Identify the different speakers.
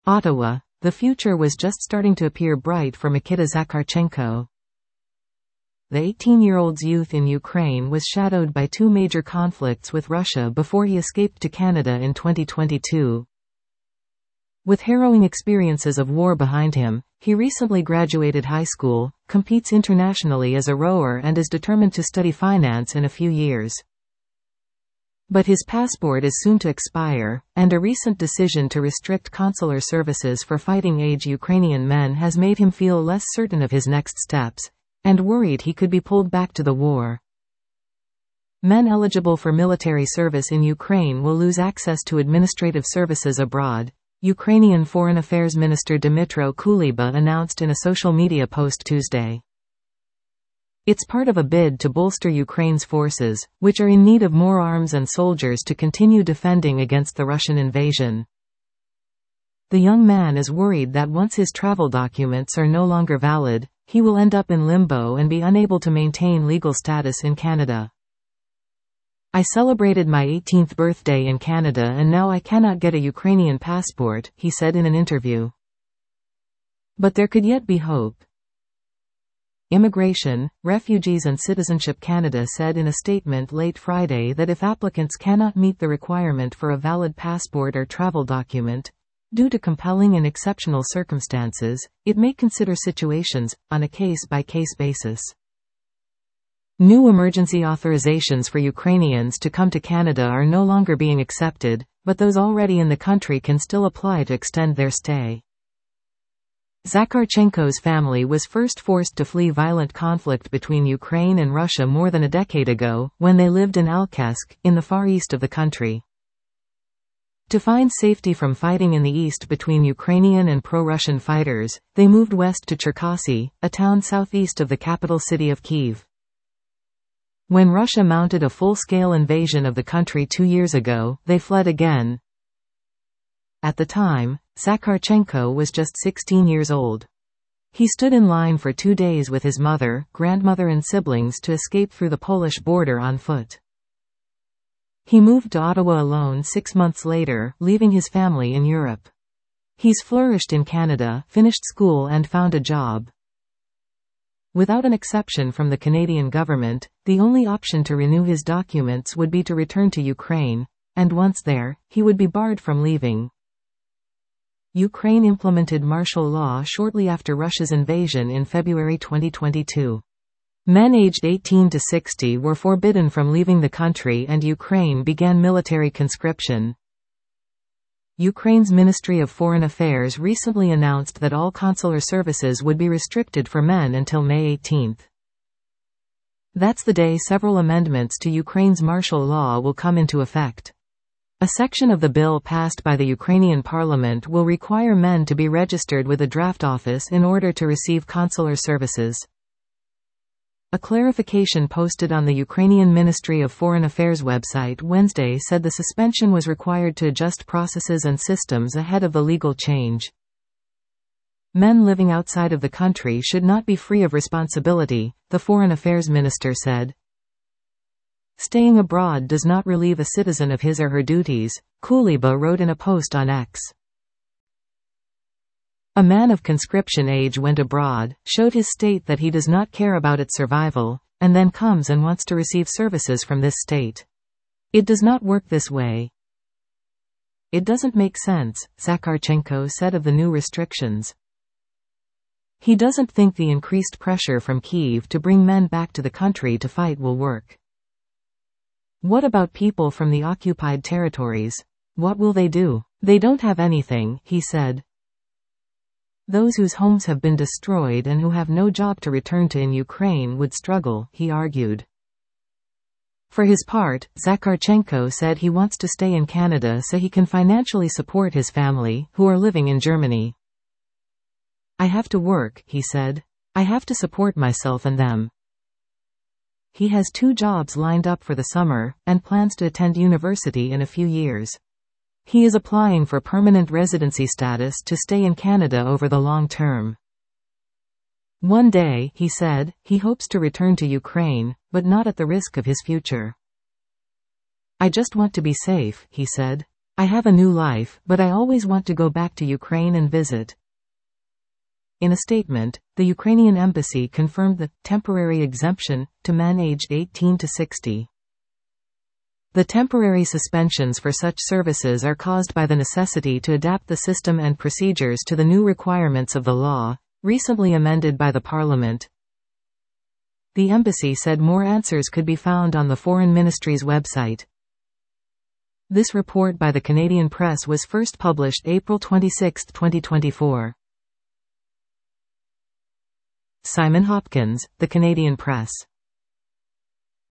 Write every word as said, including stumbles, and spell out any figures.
Speaker 1: Ottawa, the future was just starting to appear bright for Mikita Zakharchenko. The eighteen-year-old's youth in Ukraine was shadowed by two major conflicts with Russia before he escaped to Canada in twenty twenty-two. With harrowing experiences of war behind him, he recently graduated high school, competes internationally as a rower and is determined to study finance in a few years. But his passport is soon to expire, and a recent decision to restrict consular services for fighting-age Ukrainian men has made him feel less certain of his next steps, and worried he could be pulled back to the war. Men eligible for military service in Ukraine will lose access to administrative services abroad, Ukrainian Foreign Affairs Minister Dmytro Kuleba announced in a social media post Tuesday. It's part of a bid to bolster Ukraine's forces, which are in need of more arms and soldiers to continue defending against the Russian invasion. The young man is worried that once his travel documents are no longer valid, he will end up in limbo and be unable to maintain legal status in Canada. I celebrated my eighteenth birthday in Canada and now I cannot get a Ukrainian passport, he said in an interview. But there could yet be hope. Immigration, Refugees and Citizenship Canada said in a statement late Friday that if applicants cannot meet the requirement for a valid passport or travel document, due to compelling and exceptional circumstances, it may consider situations, on a case-by-case basis. New emergency authorizations for Ukrainians to come to Canada are no longer being accepted, but those already in the country can still apply to extend their stay. Zakharchenko's family was first forced to flee violent conflict between Ukraine and Russia more than a decade ago, when they lived in Alkesk, in the far east of the country. To find safety from fighting in the east between Ukrainian and pro-Russian fighters, they moved west to Cherkasy, a town southeast of the capital city of Kyiv. When Russia mounted a full-scale invasion of the country two years ago, they fled again. At the time, Zakharchenko was just sixteen years old. He stood in line for two days with his mother, grandmother and siblings to escape through the Polish border on foot. He moved to Ottawa alone six months later, leaving his family in Europe. He's flourished in Canada, finished school and found a job. Without an exception from the Canadian government, the only option to renew his documents would be to return to Ukraine, and once there, he would be barred from leaving. Ukraine implemented martial law shortly after Russia's invasion in February twenty twenty-two. Men aged eighteen to sixty were forbidden from leaving the country and Ukraine began military conscription. Ukraine's Ministry of Foreign Affairs recently announced that all consular services would be restricted for men until May eighteenth. That's the day several amendments to Ukraine's martial law will come into effect. A section of the bill passed by the Ukrainian parliament will require men to be registered with a draft office in order to receive consular services. A clarification posted on the Ukrainian Ministry of Foreign Affairs website Wednesday said the suspension was required to adjust processes and systems ahead of the legal change. Men living outside of the country should not be free of responsibility, the Foreign Affairs Minister said. Staying abroad does not relieve a citizen of his or her duties, Kuleba wrote in a post on X. A man of conscription age went abroad, showed his state that he does not care about its survival, and then comes and wants to receive services from this state. It does not work this way. It doesn't make sense, Zakharchenko said of the new restrictions. He doesn't think the increased pressure from Kyiv to bring men back to the country to fight will work. What about people from the occupied territories? What will they do? They don't have anything, he said. Those whose homes have been destroyed and who have no job to return to in Ukraine would struggle, he argued. For his part, Zakharchenko said he wants to stay in Canada so he can financially support his family, who are living in Germany. I have to work, he said. I have to support myself and them. He has two jobs lined up for the summer, and plans to attend university in a few years. He is applying for permanent residency status to stay in Canada over the long term. One day, he said, he hopes to return to Ukraine, but not at the risk of his future. I just want to be safe, he said. I have a new life, but I always want to go back to Ukraine and visit. In a statement, the Ukrainian embassy confirmed the temporary exemption to men aged eighteen to sixty. The temporary suspensions for such services are caused by the necessity to adapt the system and procedures to the new requirements of the law, recently amended by the Parliament. The embassy said more answers could be found on the Foreign Ministry's website. This report by the Canadian Press was first published April twenty-sixth, twenty twenty-four. Simon Hopkins, The Canadian Press.